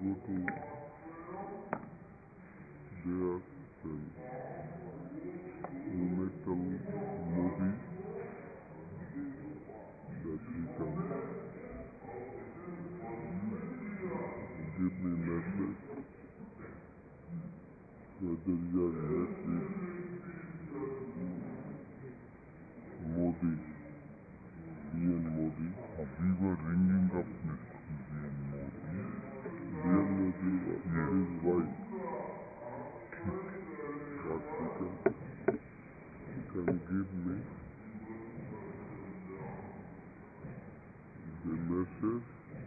go to there, then you make a movie that he can give me message whether you are met with Modi, PM Modi. We were ringing up Mr. PM Modi. PM Modi was his wife. What he can give me the message.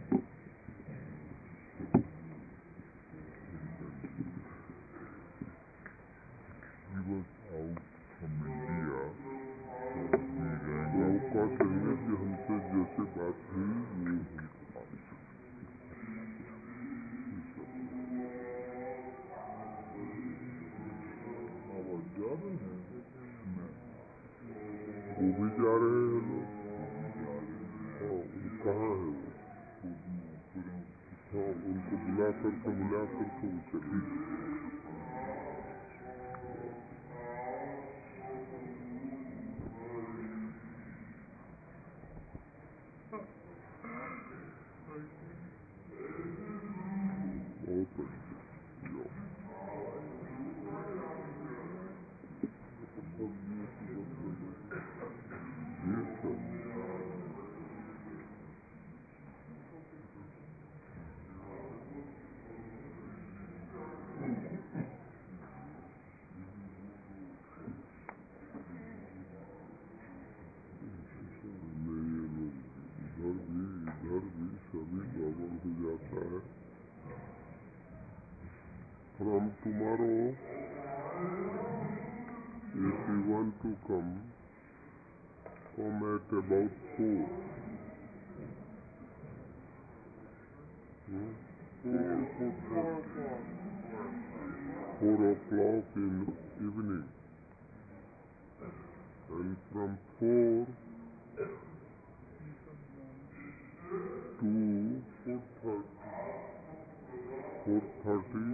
He was out from India. गाँव का कहने कि हमसे जैसे बात हुई वो भी जा रहे हैं लोग। कहाँ है वो? उनको बुला करके वो चली। From tomorrow, if you want to come at about 4. 4 o'clock in evening, and from 4 to 4:30,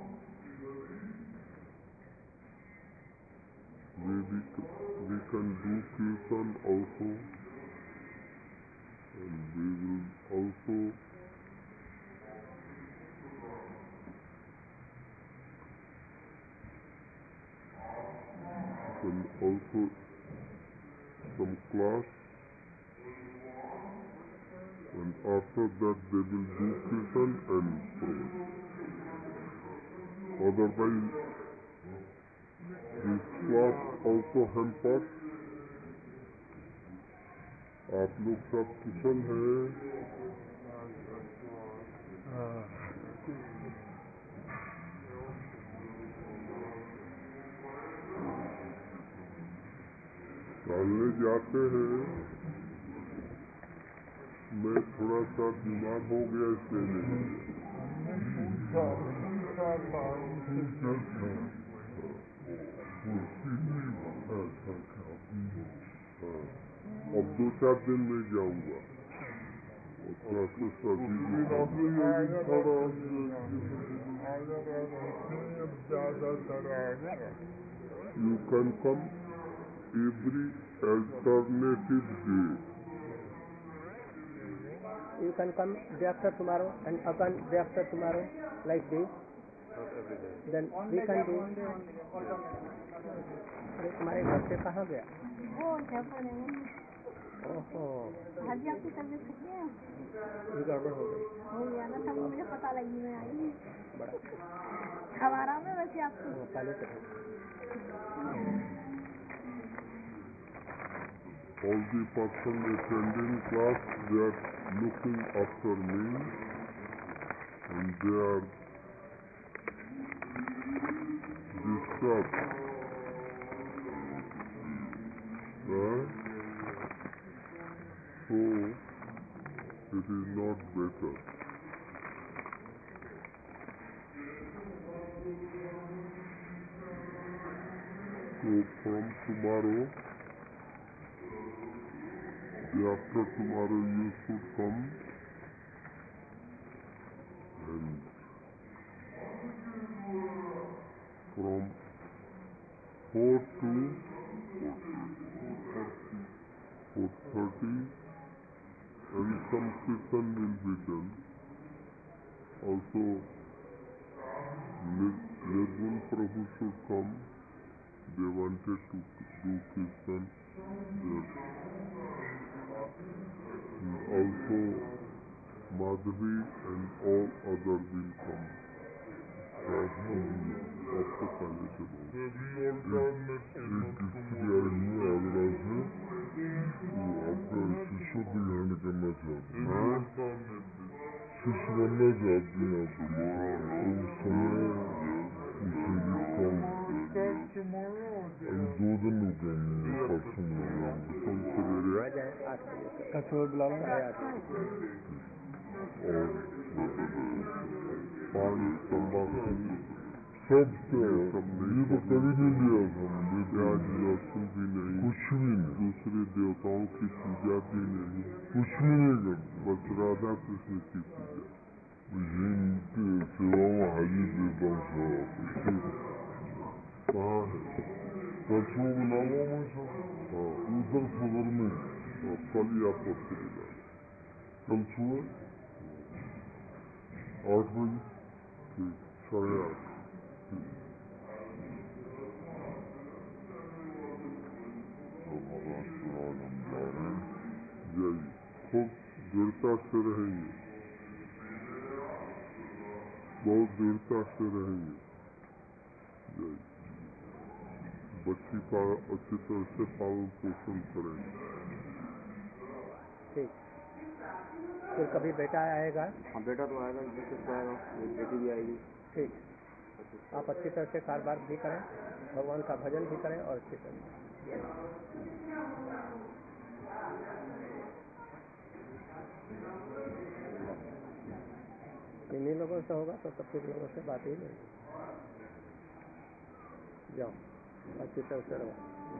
we can do kirtan also, and we will also some class, and after that they will do kirtan and program. Otherwise, this class also hampered. आप लोग सब कुशल हैं? टहलने जाते हैं। मैं थोड़ा सा बीमार हो गया इसलिए नहीं। अब 2-4 दिन में जाऊंगा। You can come every alternative day. You can come day after tomorrow and again day after tomorrow, like this. Not every day. Then we can do. अरे तुम्हारे घर से कहाँ गया? वो क्या पड़ेगा? ओहो। भाभी आपकी तबीयत कैसी है? ये गड़बड़ हो गई। हो गया ना, तब मुझे पता लगी मैं आई। बड़ा। हमारा में वैसे आपको। पहले से। All the person attending class, they are looking after me, and they are disturbed. So, it is not better. So, from tomorrow, day after tomorrow, you should come and from 4 to 4:30, and some kirtan will be done. Also, Nirgun Prabhu should come. They wanted to do kirtan there. Also, Madhavi and all other will come. आपको पहले से बोल एक स्त्री आई हूँ आगरा से, वो आपका शिष्य ग्रहण करना चाहती है, शिष्य बनना चाहती है आप उस समय उसे कल अभी 2 दिन रुकेंगे परसों में कल सवेरे कचोर बुला लो और पान तंबाकू सब ये तो कभी नहीं लिया था हमने, प्याज लहसुन भी नहीं, कुछ भी नहीं, दूसरे देवताओं की पूजा भी नहीं, कुछ भी नहीं करते, बस राधा कृष्ण की पूजा। इनकी सेवा में हाजिर देता हूँ सब। कहाँ है कछुआ बुलावा में सब? हाँ उधर सदर में कल या परसों बुला कल सुबह 8 बजे, ठीक 8:30। जय खूब दृढ़ता से रहेंगे, बहुत दृढ़ता से रहेंगे। जय बच्ची का अच्छी तरह से पालन पोषण करेंगे। ठीक, फिर कभी बेटा आएगा? हाँ बेटा तो आएगा, बेटी भी आएगी। ठीक, आप अच्छी तरह से कारोबार भी करें, भगवान का भजन भी करें और अच्छी तरह से। इन्हीं लोगों से होगा तो सब लोगों से बात ही नहीं। जाओ अच्छी तरह से रहो।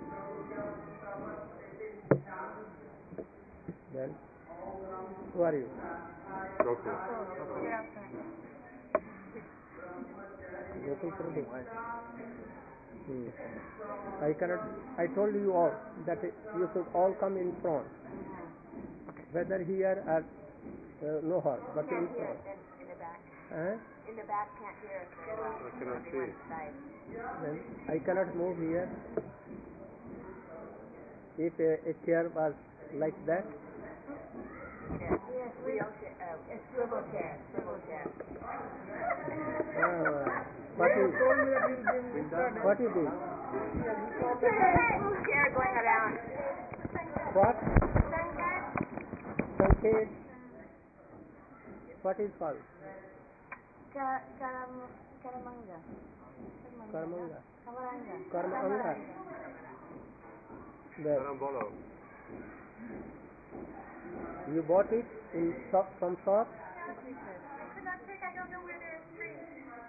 Then, who are you? Doctor. Gokul Prabhu. I told you all that you should all come in front, whether here or no her, but in front. In the back. In the back can't hear us very well. I cannot see. Then I cannot move here. If a chair was like that. A swivel chair. What is this? Chair going around. What? Sanket. What is called? Karamanga. Karmanga. Kamaranga. Karmanga. There. Karambolo. You bought it in shop, from shop? I don't know where there's free.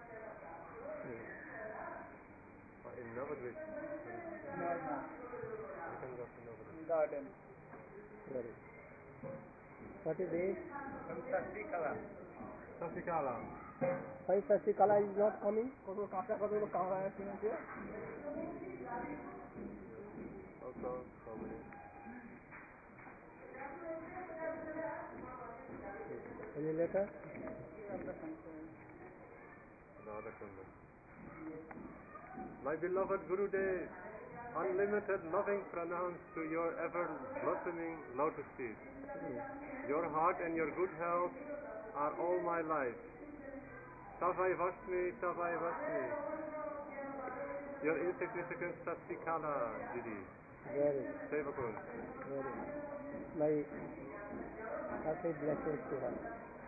In Navadvip. Garden. Very. What is this? Sasikala. Why Sasikala is not coming? Also, Any letter? My beloved Gurudev, unlimited loving pranams to your ever blossoming lotus feet. Your heart and your good health are all my life. Tavai Vasmi. Your insignificant Sasikala, Didi. Very. Sevakun. Very. My happy blessings to her.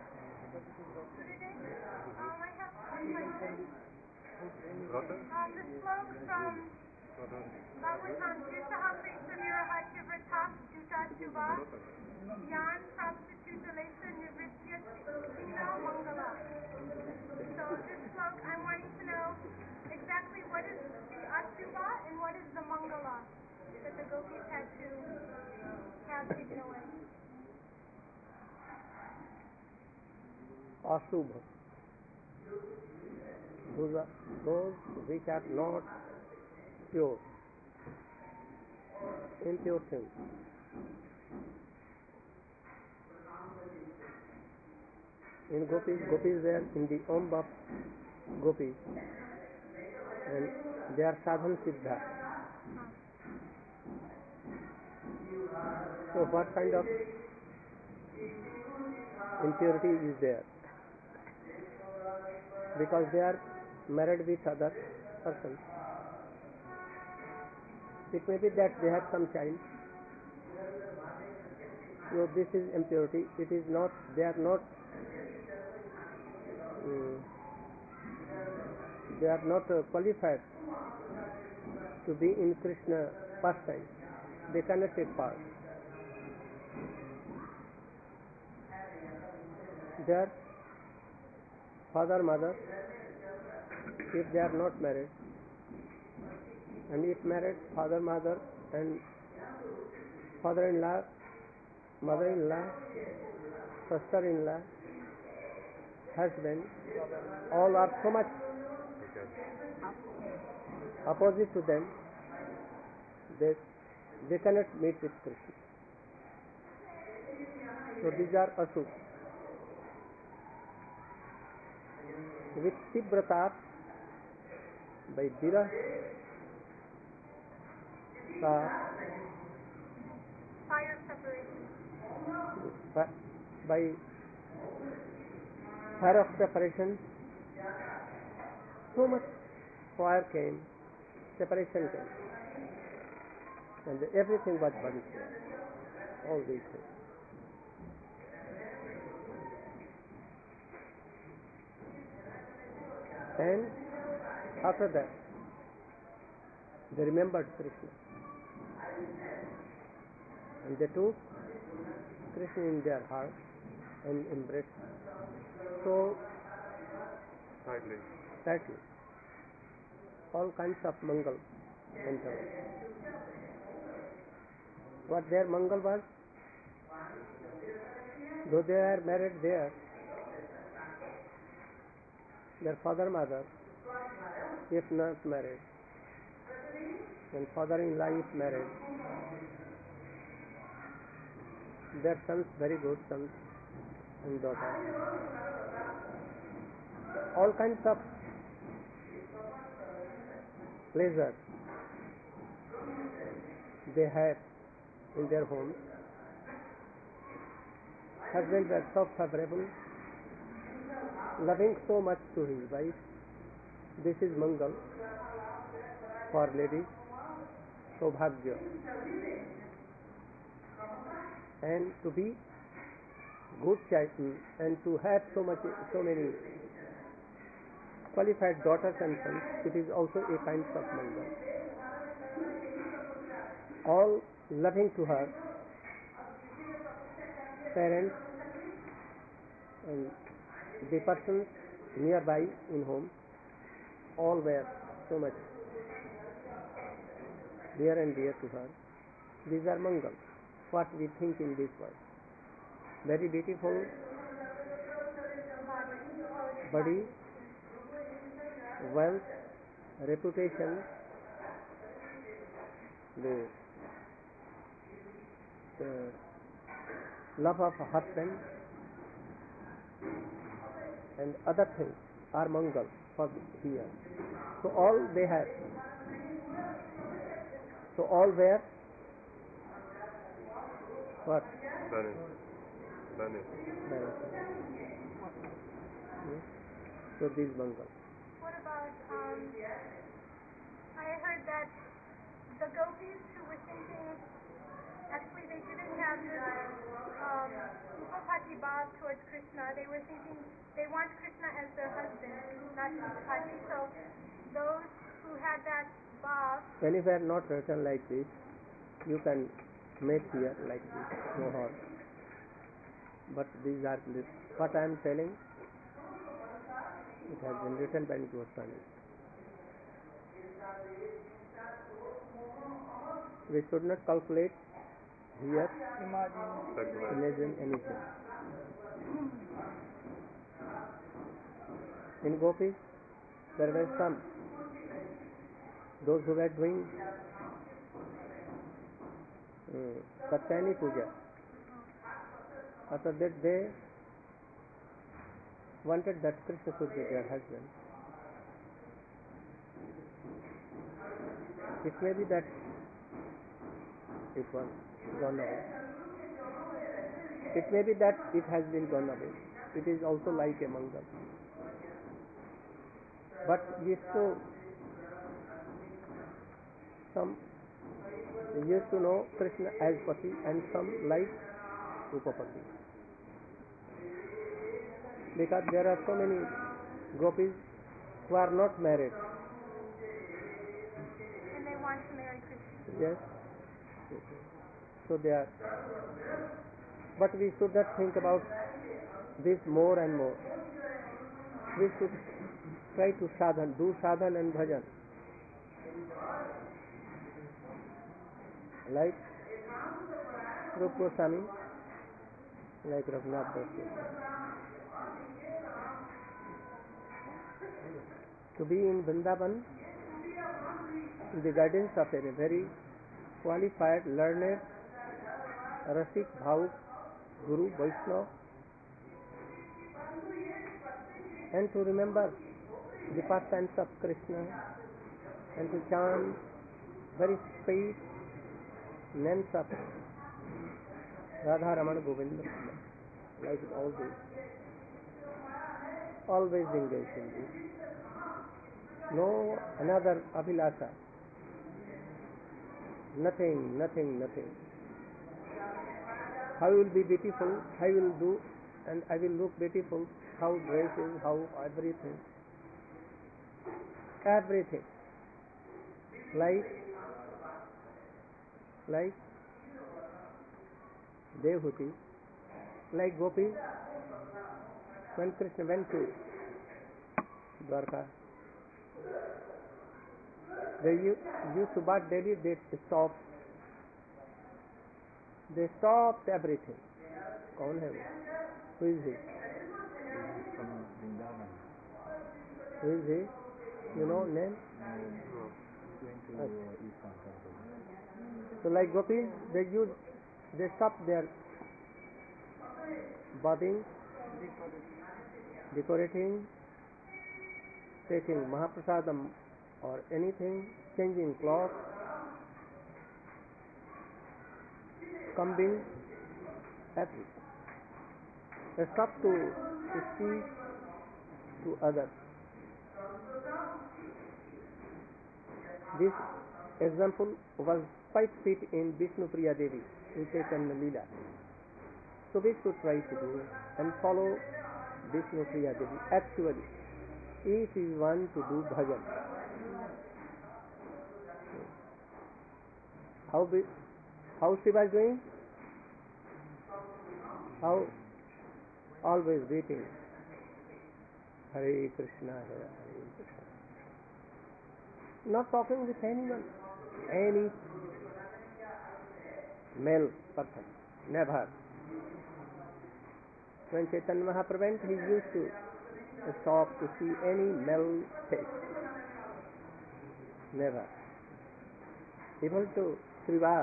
Ratan? The slope from Bhagavatam, Jusaha Prisa Nirahatya Vrata, Juta Suva, Yan Prabhuta Lesa Nivritya Sino Mangala. So this slope, I'm wanting to know exactly what is the Asuva and what is the Mangala that the gopis had to have taken away. Ashubha. those which are not pure, impure things. In gopis were in the womb of gopis, and they are sadhan siddha. So what kind of impurity is there? Because they are married with other persons. It may be that they have some child. So this is impurity. It is not. They are not. They are not qualified to be in Krishna pastime. They cannot take part. Their father, mother, if they are not married, and if married, father, mother, and father-in-law, mother-in-law, sister-in-law, husband, all are so much opposite to them that they cannot meet with Krishna. So these are asur. With tibrata, by virah, Fire separation. by fire of separation, so much fire came, separation came, and everything was burnt there. All these things. And after that, they remembered Krishna, and they took Krishna in their heart and embraced so tightly. All kinds of mangal entered. What their mangal was, though they are married there, their father, mother, if not married, and father-in-law is married, their sons, very good sons and daughters. All kinds of pleasure they have in their homes. Husbands were so favorable, loving so much to his wife. This is mangal for ladies, saubhagya. And to be good child and to have so many qualified daughters and sons, it is also a kind of mangal. All loving to her parents and the persons nearby in home, all were so much near and dear to her. These are mangal, what we think in this world. Very beautiful body, wealth, reputation, the love of a husband, and other things are mangal for here. So all they have. So all were what? Vanished. So these mangal. What about, I heard that the gopis who were thinking, actually they didn't have this upapati bhav towards Krishna. They were thinking they want Krishna as their husband, not upapati. So those who had that bhav. Anywhere not written like this, you can make here like this, no harm. But these are what I am telling. It has been written by Goswami. We should not calculate here, imagine anything. In gopis, there were some those who were doing Satyani Puja, after that they wanted that Krishna should be their husband. It may be that it was gone away. It may be that it has been gone away. It is also like among them. But used to know Krishna as Pati and some like Upapati. Because there are so many gopis who are not married. And they want to marry Krishna. Yes. So they are. But we should not think about this more and more. We should try to sadhan, do sadhan and bhajan. Like Rupa Goswami, like Raghunath Das. To be in Vrindavan, in the guidance of a very qualified, learned, Rasik, Bhavuk, Guru, Vaishnava, and to remember the pastimes of Krishna and to chant very sweet names of Radha Raman Govinda, like all this. Always engaged in this. No another abhilasha. Nothing. How will be beautiful, I will do, and I will look beautiful, how dresses, how everything. Everything. Like Devahuti, like Gopi, when Krishna went to Dwarka, they used to bath daily, they stopped everything. Kaun hai wo? Who is he? Who is he? You know name? So like Gopi, they stopped their bathing, decorating, taking Mahaprasadam or anything, changing clothes, combing, everything. They stopped to speak to others. This example was quite fit in Vishnu Priya Devi in Chaitanya Leela. So we should try to do and follow Vishnu Priya Devi. Actually, if we want to do bhajan, how she was doing? How? Always waiting. Hare Krishna, Hare Krishna. Not talking with anyone, any male person, never. When Chaitanya Mahaprabhu went, he used to stop to see any male face. Never. Even to Srivas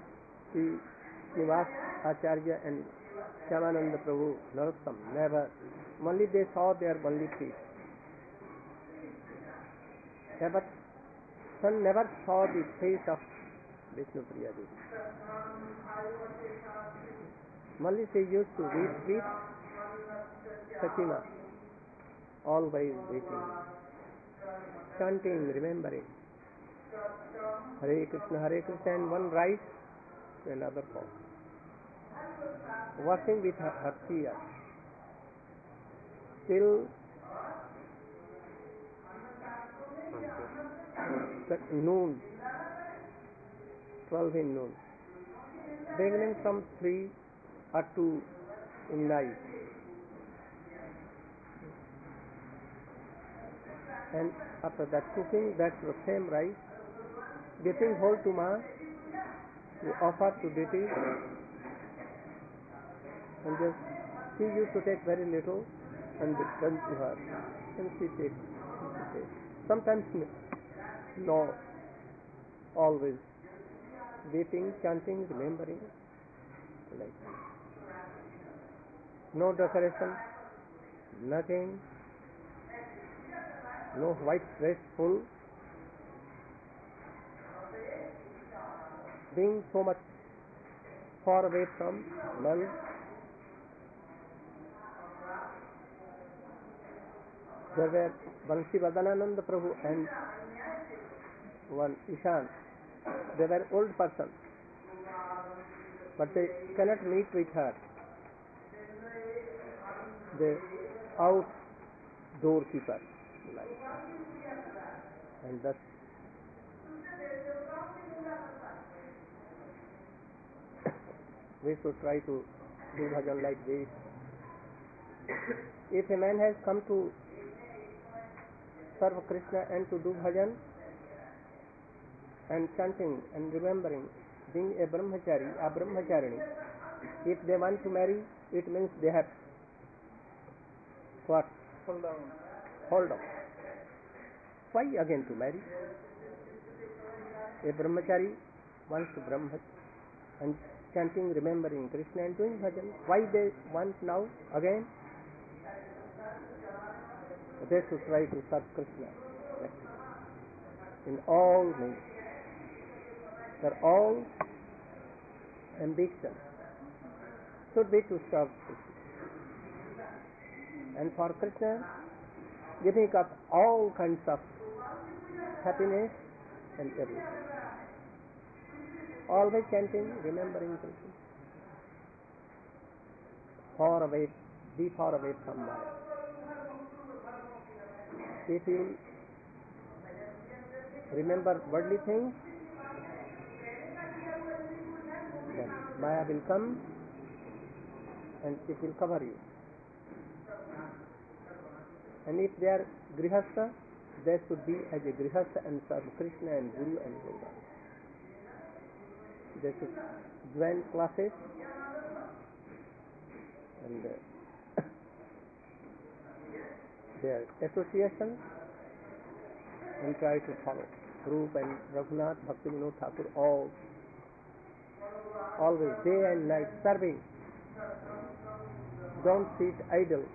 Acharya and Shyamananda Prabhu, Narottam, never. Only they saw their only feet. But son never saw the face of Vishnu Priya Devi. Only she used to weep Sachima, always waiting, chanting, remembering Hare Krishna, and one rise to another fall. Washing with her tears till noon, 12 in noon, beginning from 3 or 2 in night. And after that cooking that same rice, getting whole to Ma, to offer to deity, and just she used to take very little and return to her, and she takes. Sometimes no, always weeping, chanting, remembering, like that. No decoration, nothing, no white dress full, being so much far away from love. There were Bansi Vadanananda Prabhu and one Ishan. They were old persons, but they cannot meet with her. The outdoor keeper, like, and thus we should try to do bhajan like this. If a man has come to serve Krishna and to do bhajan and chanting and remembering, being a brahmachari, a brahmacharini, if they want to marry, it means they have what? Hold on. Why again to marry? A brahmachari wants to brahmachari and chanting, remembering Krishna and doing bhajan. Why they want now again? They should try to serve Krishna in all means. Their all ambition should be to serve Krishna. And for Krishna, giving up all kinds of happiness and everything. Always chanting, remembering Krishna. Far away, be far away from Maya. If you remember worldly things, then Maya will come and it will cover you. And if they are grihastha, they should be as a grihastha and serve Krishna and Guru and Yoga. They should join classes and their association and try to follow. Rupa and Raghunath, Bhaktivinoda Thakur, all always day and night serving. Don't sit idle.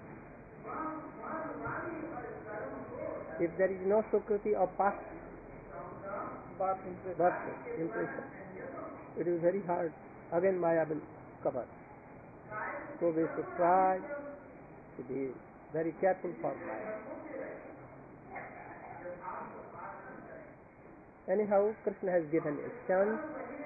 If there is no Sukriti of past birth impression, it is very hard. Again Maya will cover. So we should try to be very careful for Maya. Anyhow, Krishna has given a chance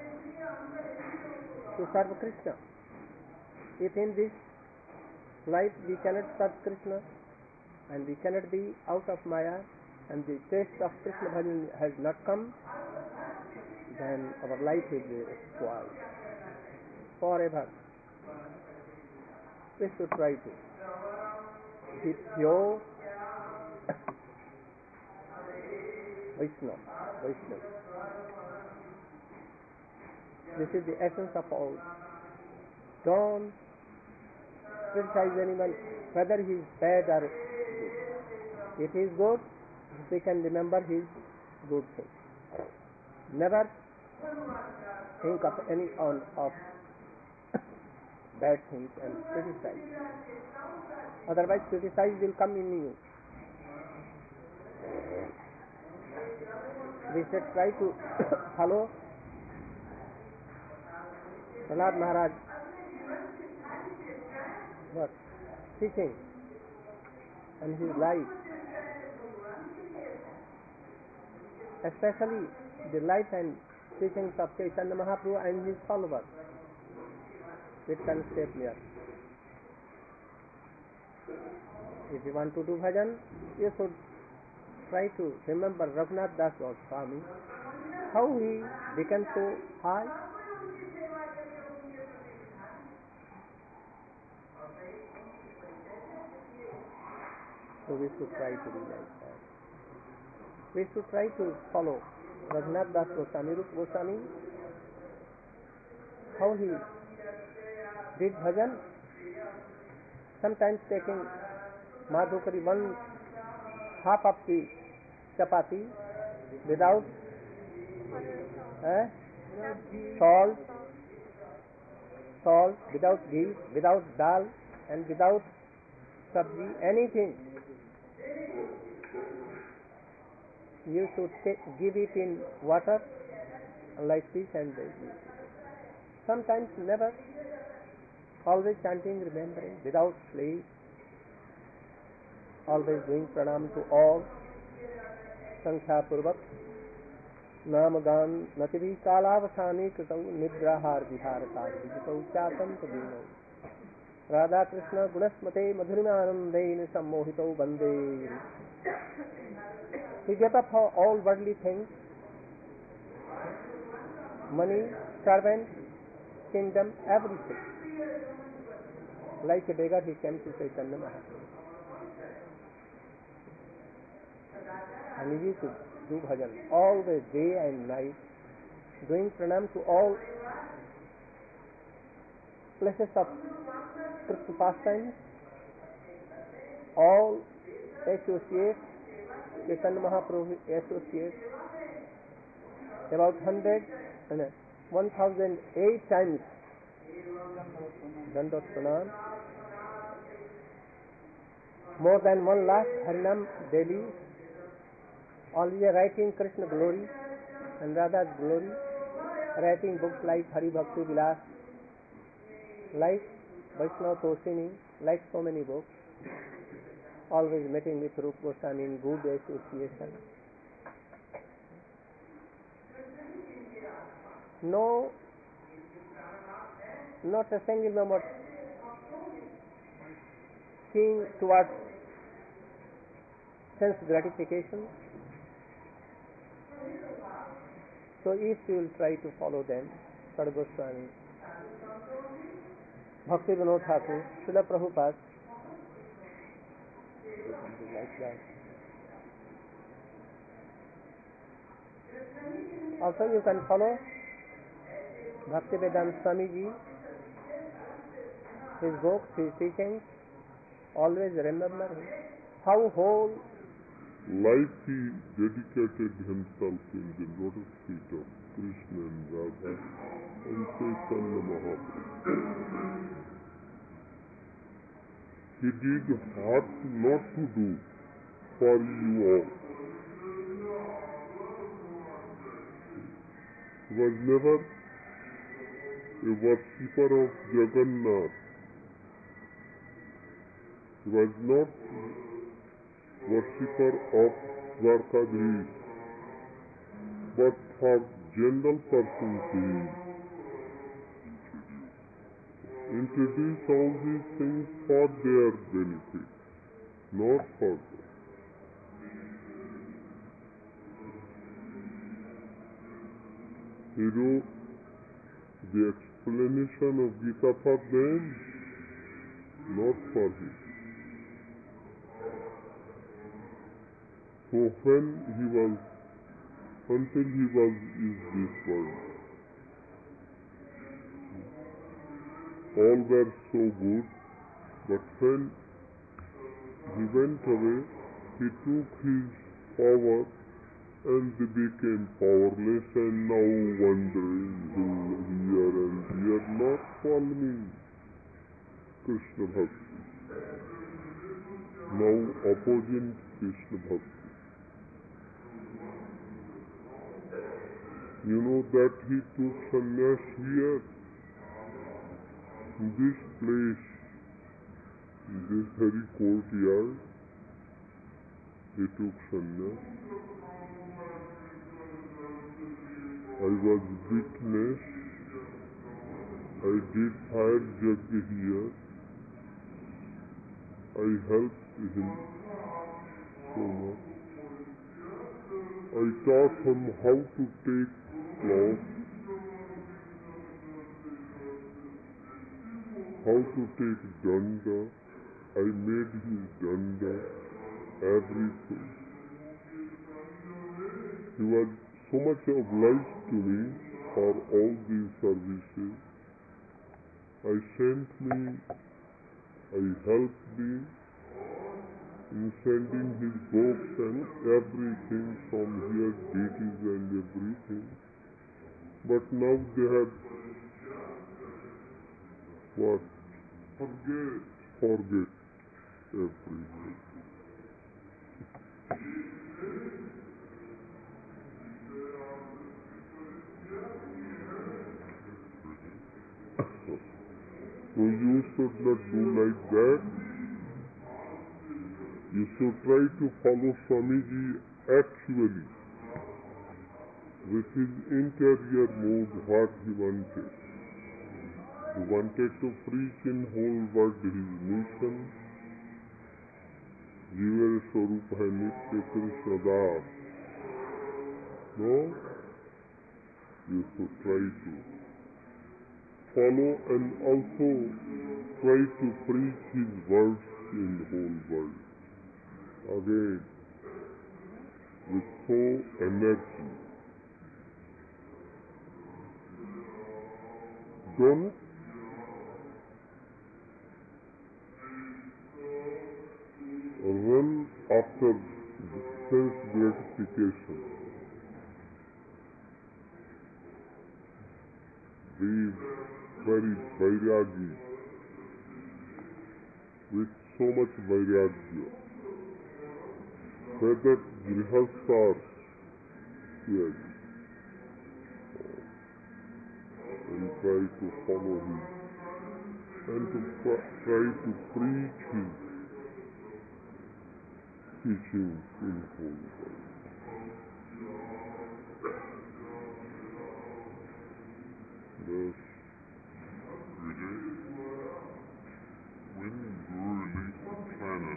to serve Krishna. If in this life we cannot serve Krishna and we cannot be out of Maya and the taste of Krishna bhajan has not come, then our life is spoiled forever. We should try to be pure Vaishnava. This is the essence of all. Don't criticize anyone whether he is bad or good. If he is good, we can remember his good things. Never think of any of bad things and criticize. Otherwise, criticize will come in you. We should try to follow Prahlad Maharaj teaching and his life, especially the life and teachings of Chaitanya Mahaprabhu and his followers. It can stay clear. If you want to do bhajan, you should try to remember Raghunath Das Goswami, how he became so high. So we should try to be like that. We should try to follow Raghunath Das Goswami, Rupa Goswami, how he did bhajan, sometimes taking Madhukari one half of the chapati without Salt, without ghee, without dal, and without sabji, anything. You should give it in water like this, and sometimes never, always chanting, remembering, without sleep, always doing pranam to all, sankhya purvak, नाम गान नतिभि कालावसाने कृतौ निद्राहार विहार काल विजितौ चातम तदीनौ राधा कृष्ण गुणस्मते मधुरिमानंदेन सम्मोहितौ वंदे. He gave up for all worldly things, money, servants, kingdom, everything. Like a beggar, he came to Chaitanya Mahaprabhu, and he used to do bhajan always, day and night, doing pranam to all places of Krishna pastimes, all associates, Chaitanya Mahaprabhu associates, about 1008 times Dandot Pranam, more than 1 lakh Harinam daily, always writing Krishna glory and Radha's glory, writing books like Hari Bhakti Vilas, like Vaishnava Toshini, like so many books, always meeting with Rupa Goswami in good association. No, not a single moment keen towards sense gratification. So if you will try to follow them, Sada Goswami, Bhakti Vinod Thakur, Srila Prabhupada, something like that. Also you can follow Bhaktivedanta Swamiji, his books, his teachings, always remember him. How whole life he dedicated himself in the lotus feet of Krishna and Radha and Chaitanya Mahaprabhu. He did what not to do for you all. He was never a worshipper of Jagannath. He was not worshipper of Dwarkadhish, but for general persons he introduced all these things for their benefit, not for them. He wrote the explanation of Gita for them, not for him. So until he was in this world, all were so good, but when he went away, he took his power and they became powerless and now wandering here and here, not following Krishna Bhakti, now opposing Krishna Bhakti. You know that he took sannyas here, in this place, in this very courtyard, he took sannyas. I was witness. I did fire yajna here. I helped him so much. I taught him how to take cloth, how to take danda. I made his danda, everything. He was so much obliged to me for all these services. I helped me, in sending his books and everything from here, duties and everything. But now they have what? Forget everything. So you should not do like that. You should try to follow Swamiji actually with his interior mood what he wanted. He wanted to preach in whole world his mission. Jiva Swarup hai Nitya Krishna Das. No? You should try to follow and also try to preach his words in the whole world. Again, with so energy. Don't run after sense gratification. Be very vairagi, with so much vairagya. Whether grihasthas, yes, and try to follow him, and to try to preach his teachings in whole world. Thus, when Guru released the planet,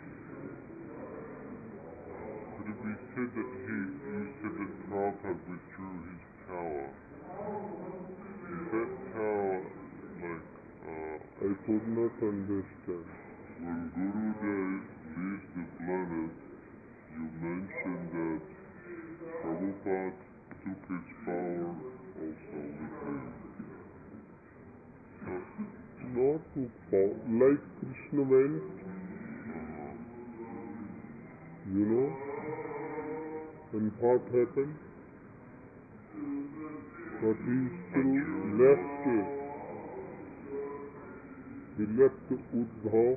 could it be said that you said that Prabhupada withdrew his power? Is that power like, I could not understand. When Guru released the planet, you mentioned that Prabhupada took his power also with him. Not took power, like Krishna went, you know, and what happened? But he still left it. He left Uddhav,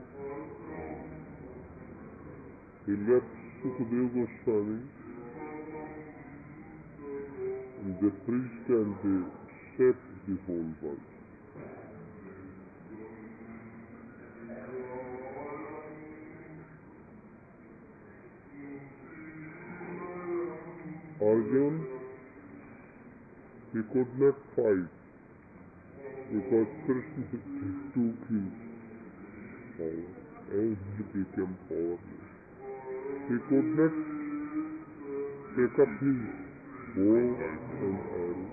he left Sukadeva Goswami, and they preached and they saved the whole world. Arjuna, he could not fight because Krishna took his power and he became powerless. He could not take up his bow and arrow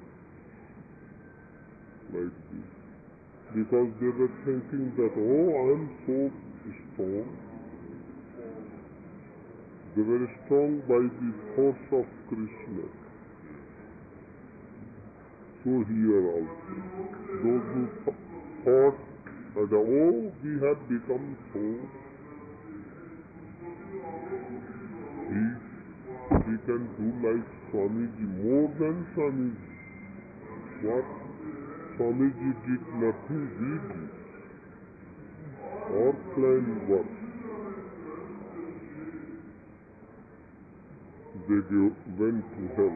like this because they were thinking that, oh, I am so strong. They were strong by the force of Krishna. So here also, those who thought that, oh, we have become so weak, we can do like Swamiji, more than Swamiji. What? Swamiji did nothing, we did. Our plan worked. They went to hell.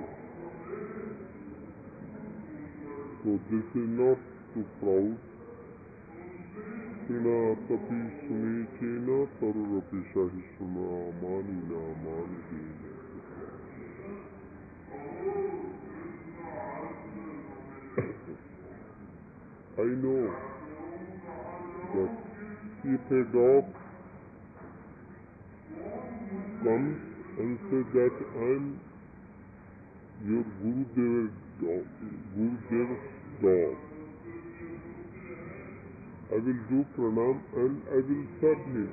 So this is not too proud. Suna tapi suni chena tarurapi shahi suna amani na amani dena. I know that if a dog comes and says that I am your Gurudeva's dog, I will do pranam and I will serve him.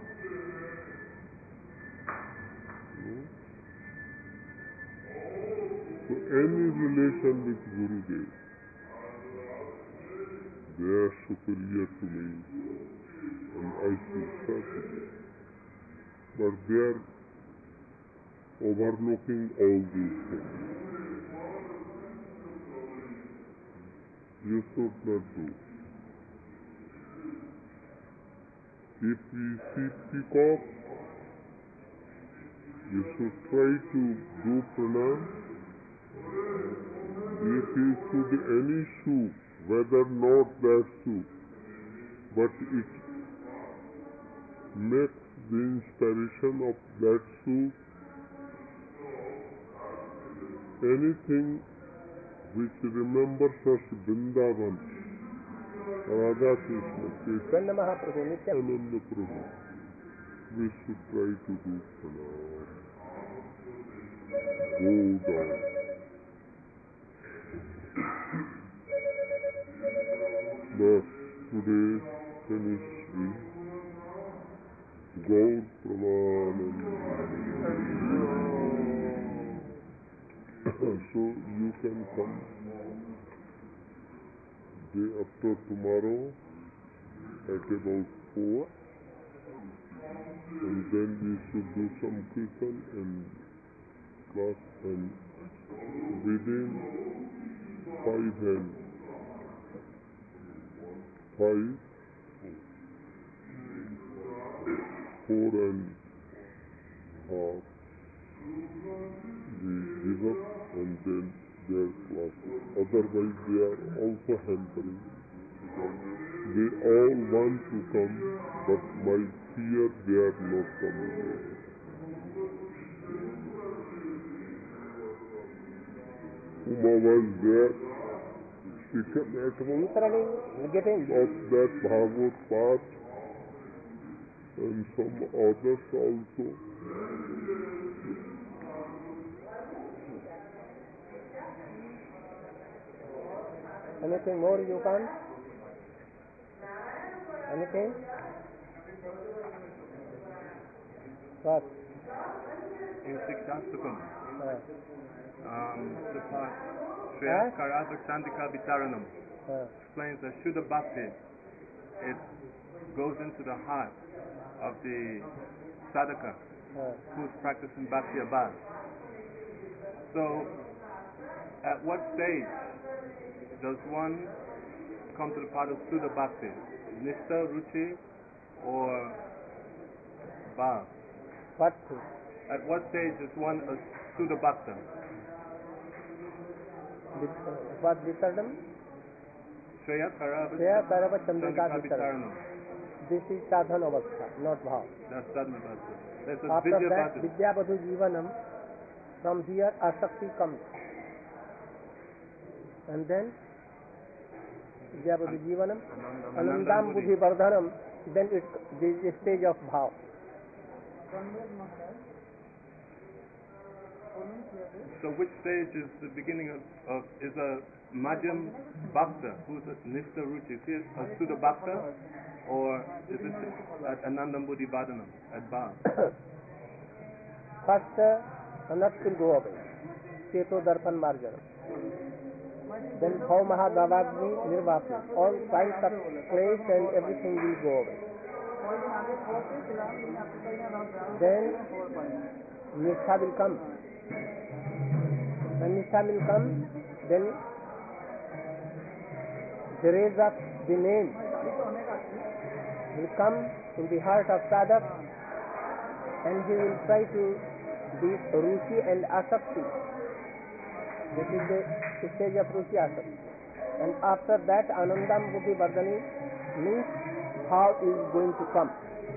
So any relation with Gurudev, they are superior to me and I should serve them. but they are overlooking all these things. You should not do. If we see peacock, you should try to do pranam. If you should any shoe, whether not that shoe, but it makes the inspiration of that shoe, anything which remembers us Vrindavan, Radha Krishna, Chaitanya Mahaprabhu, Nitya. Nityananda Prabhu, we should try to do pranam. Go down. Thus, today finish with Gaur Pramananda. So you can come day after tomorrow at about 4, and then we should do some kirtan and class, and within 5 and 5, 4 and half, we give up and then their classes. Otherwise they are also hampering. They all want to come, but by fear they are not coming. Uma was there. She came at home Getting of that Bhagavad path and some others also. anything more you can? Anything? What? In Sikshastakam, the part Huh? Shreya Karata Chandika Vitaranam Uh, explains that Shuddha Bhakti, it goes into the heart of the sadhaka who's practicing Bhakti Abad. So, at what stage does one come to the part of Shuddha Bhakti? Nishtha, Ruchi, or Bhav? what? At what stage is one a Shuddha Bhakta? What Vitardam? Shreya Karava Shreya Karava Chandrika Chandrika Vitardam. Vitaranam. This is sadhan avastha, not bhav. That's sadhana bhakti. That's a After Vidya that, bhakti. Vidyavadhu Jivanam, from here Asakti comes. And then Vidyavadhu Jivanam, Anandam Buddhi Vardhanam, then it's the stage of bhav. So which stage is the beginning of is a Madhyam Bhakta, who's a Nishtha Ruchi? Is he a Sudha Bhakta, or is it at Anandam Buddhi Vardhanam, at Bhav? First, Anat will go away. Cheto Darpan Marjana. Then Bhav Mahadavagni Nirvapni. All kinds of place and everything will go away. Then Nishtha will come. When Nishtha will come, then the rays of the name will come in the heart of sadhak, and he will try to be Ruchi and Asakti. This is the stage of Ruchi Asakti. And after that, Anandam Buddhi Vardhani means how is going to come.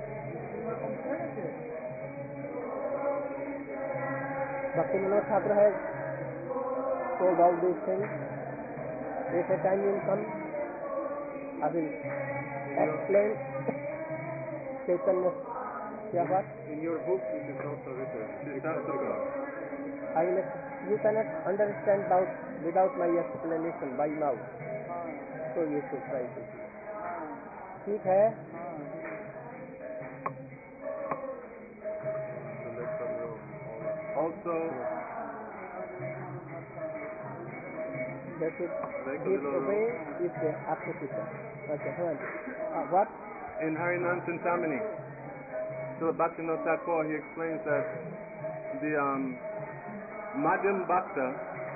Bhakti Vinod Thakur has told all these things. If a time will come, I will explain Chaitanya Syavat. In your book, it is also written. You cannot understand without my explanation by mouth. So you should try to. ठीक है? Also, That is like a give little away is the application. Okay, hold on. What? in Harinam Chintamani, So Bhaktivinoda Thakur, he explains that the Madhyam Bhakta,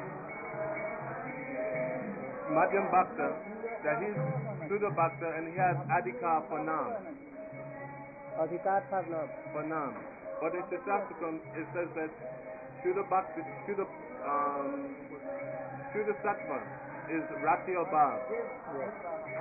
that he's Sudha Bhakta and he has Adhikar for Nam. Adhikar for Nam. For Nam. But in Shastakam, it says that Shuddha Bhakti, Shuddha Sattva is Rati or Bhav. Yes.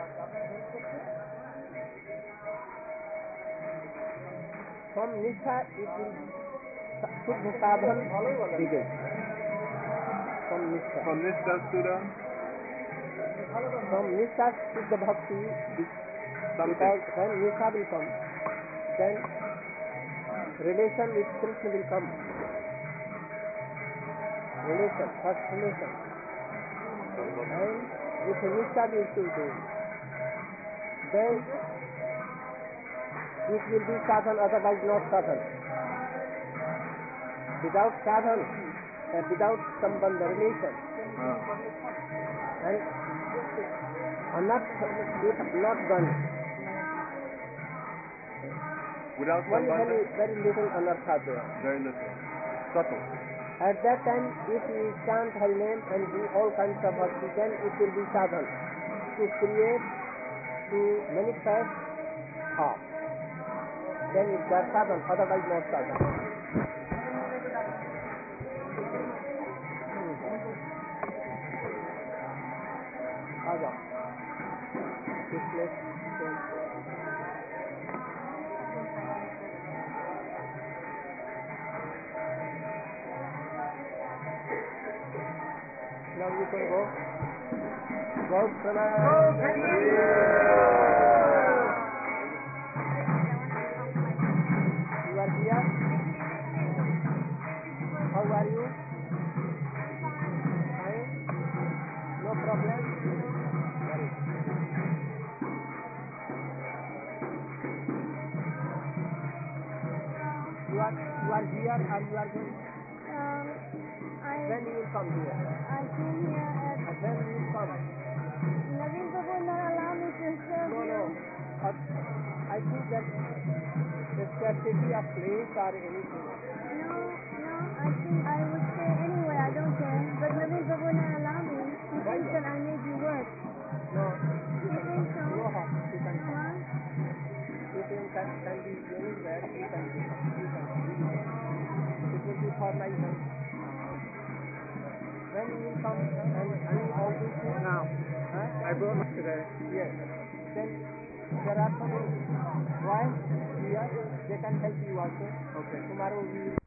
From Nisha it will Shuddha Sadhan begins. From Nisha. From Nishtha Sudha. From Nisha Shuddha Bhakti, because when Nisha will come, then relation with Krishna will come. Relation, first relation. And with Nisha will do. Then it will be sadhan, otherwise not sadhan. Without sadhan, without sambandha relation. And anarth is not done. Without sambandha? Very little anartha there. Very little. Subtle. At that time, if we chant Hari name and do all kinds of bhakti, then it will be sadhan. To create, to manifest heart. Then it's that sadhan, otherwise not sadhan. Aja. This place. Now you can go. Go, You are here? How are you? Fine? No problem? You are here or you are going? When you will come here? I came here at... When you will come? Naveen Prabhu would not allow me to serve you. No. I think that the scarcity of place or anything. No, I think I would stay anywhere, I don't care. But Naveen Prabhu would not allow me. He thinks that I made you work. No. You think so? No, you can come. Huh? You can be anywhere, you can be. It will be for my help. When you will come and do all these things? Now. I brought it today. Yes. Then there are some wives here, they can help you also. Okay. Tomorrow we will